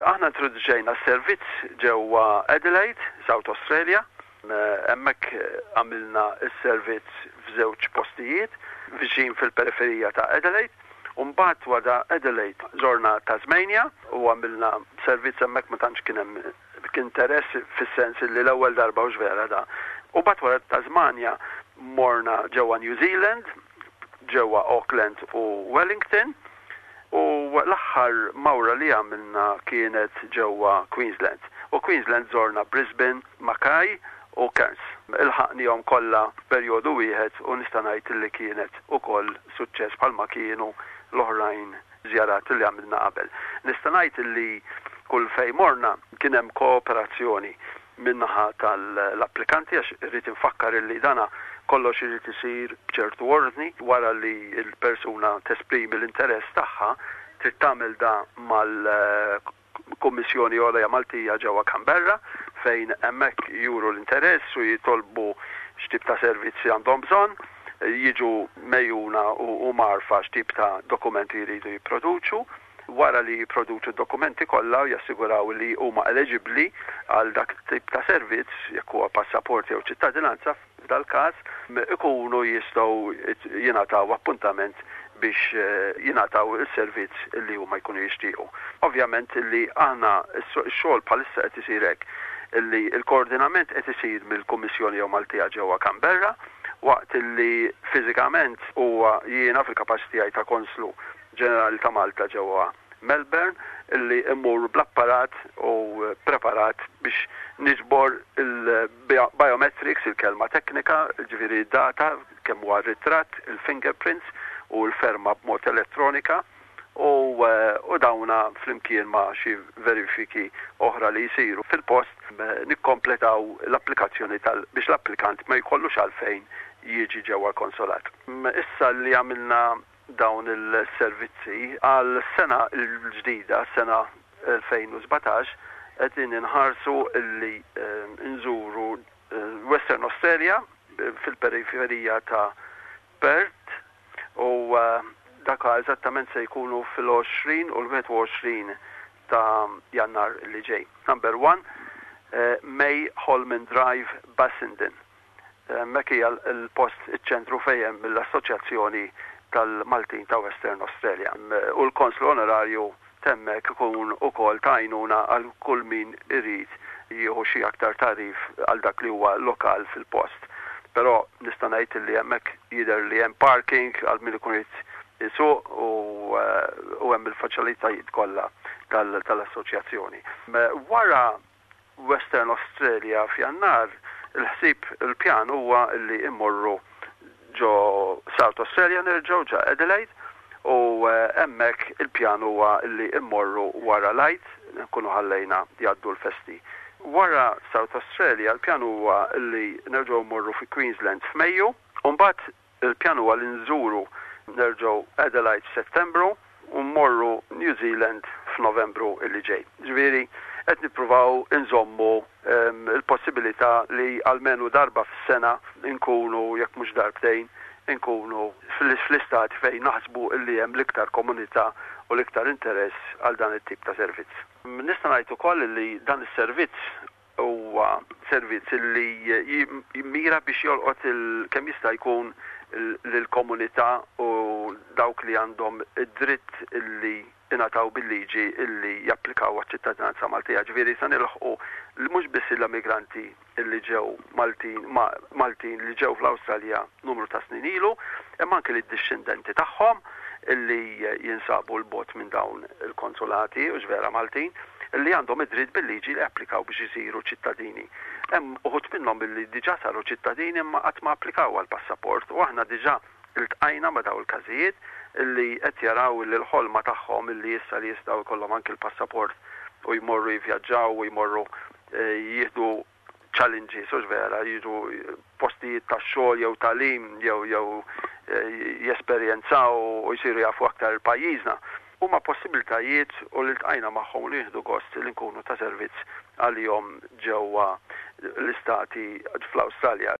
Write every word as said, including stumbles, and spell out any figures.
Aħna introduċejna s-servizz ġewwa Adelaide, South Australia. Hemmhekk għamilna s-servizz f'żewġ postijiet viċin fil-periferija ta' Adelaide. U mbagħad wara Adelaide żorna Tasmania u għamilna servizz hemmhekk ma tantx kien hemm interess fis-sens li l-ewwel darba u ġvera da. U mbagħad wara Tasmania morna ġewwa New Zealand, ġewwa Auckland u Wellington. U l-aħħar mawra li għamilna kienet ġewwa Queensland. U Queensland żorna Brisbane, Mackay u Cairns. Il-ħaqnihom kollha perjodu wieħed u nista' ngħid li kienet ukoll suċċess bħalma kienu l-oħrajn żjarat li għamilna qabel. Nista' ngħid li kull fejn morna kien hemm kooperazzjoni min-naħa tal-applikanti għax irrid infakkar illi dana kollox irid isir b'ċertu ordni wara li l-persuna tesprimi l-interess tagħha trid tagħmel da mal-Kummissjoni Għolja Maltija ġewwa Canberra fejn hemmhekk juru l-interess u jitolbu x'tip ta' servizzi għandhom bżonn, jiġu mejjuna u marfa x'tip ta' dokumenti jridu jipproduċu. Wara li jipproduċu dokumenti kollha u jassiguraw li huma eligibbli għal dak tip ta' servizz jekk huwa passaport jew ċittadinanza f'dal-każ ikunu jistgħu jingħataw appuntament biex jingħataw is-servizz li huma jkunu jixtiequ. Ovvjament li aħna x-xogħol bħalissa qed isir hekk illi l-koordinament qed isir mill-Kummissjoni jew Maltija ġewwa Canberra waqt illi fiżikament huwa jiena fil-kapaċità ta' konslu ġenerali ta' Malta ġewwa Melbourne illi immur bl-apparat u preparat biex niġbor il-biometrics, il-kelma teknika, ġifieri data, kemm huwa ritratt, il-fingerprints u l-ferma b'mod elettronika u, u dawna flimkien ma' xi verifiki oħra li jsiru fil-post nikkompletaw l-applikazzjoni tal biex l-applikant ma jkollux għalfejn jiġi ġewwa konsolat. Issa li għamilna dawn il-servizzi għal sena l-ġdida, sena twenty seventeen, qegħdin inħarsu li nżuru Western Australia fil-periferija ta' Perth u dak eżattament se jkunu fil-twenty u l-twenty-one ta' Jannar li ġej. Number one, May Holman Drive, Basildon. Mek hija l-post iċ-ċentru fejn mill-Assoċjazzjoni tal-Maltin ta' Western Australia. U l-konslu onorarju temmek ikun ukoll tajnuna għal kull min irid jieħu xi aktar tarif għal dak li huwa lokal fil-post. Però nista' ngħid li hemmhekk jidher li hemm parking għal min ikun irid isuq u hemm il-faċilitajiet kollha tal-assoċjazzjoni. Wara Western Australia f'Jannar il-ħsieb il-pjan huwa li immorru ġo South Australia nerġgħu ġa Adelaide u hemmhekk il-pjan huwa li immorru wara Light nkunu ħallejna jgħaddu l-festi. Wara South Australia il-pjan huwa li nerġgħu mmorru fi Queensland f'Mejju u mbagħad il-pjan huwa li nżuru nerġgħu Adelaide f'Settembru u mmorru New Zealand f'Novembru li ġej. Ġifieri qed nippruvaw inżommu um, il-possibilità li almenu darba fis-sena nkunu jekk mhux darbtejn nkunu fl-istati fejn naħsbu li hemm l-iktar komunità u l-iktar interess għal dan it-tip ta' servizz. Nista' ngħid ukoll li dan is-servizz huwa servizz li jimmira biex jolqot kemm jista' jkun lill-komunità u dawk li għandhom id-dritt illi ingħataw bil-liġi illi japplikaw għaċ-ċittadinanza Maltija. Ġifieri se nilħqu mhux biss l-immigranti illi ġew Maltin Maltin li ġew fl-Awstralja numru ta' snin ilu, imma anke lid-dixxendenti tagħhom illi jinsabu l-bot minn dawn il-konsolati u ġvera Maltin illi għandhom id-dritt bil-liġi li applikaw biex isiru ċittadini. Hemm uħud minnhom illi diġà saru ċittadini imma qatt ma applikaw għall-passaport u aħna diġà iltqajna ma' dawn il-każijiet illi qed jaraw li l-ħolma tagħhom illi issa li jistgħu jkollhom anke l-passaport u jmorru jivvjaġġaw u jmorru jieħdu challenges u ġvera, jiġu postijiet tax-xogħol jew tagħlim jew jew jesperjenzaw u jsiru jafu aktar il-pajjiżna. Huma possibiltajiet u li ltqajna magħhom li jieħdu gost li nkunu ta' servizz għalihom ġewwa l-istati fl-Awstralja.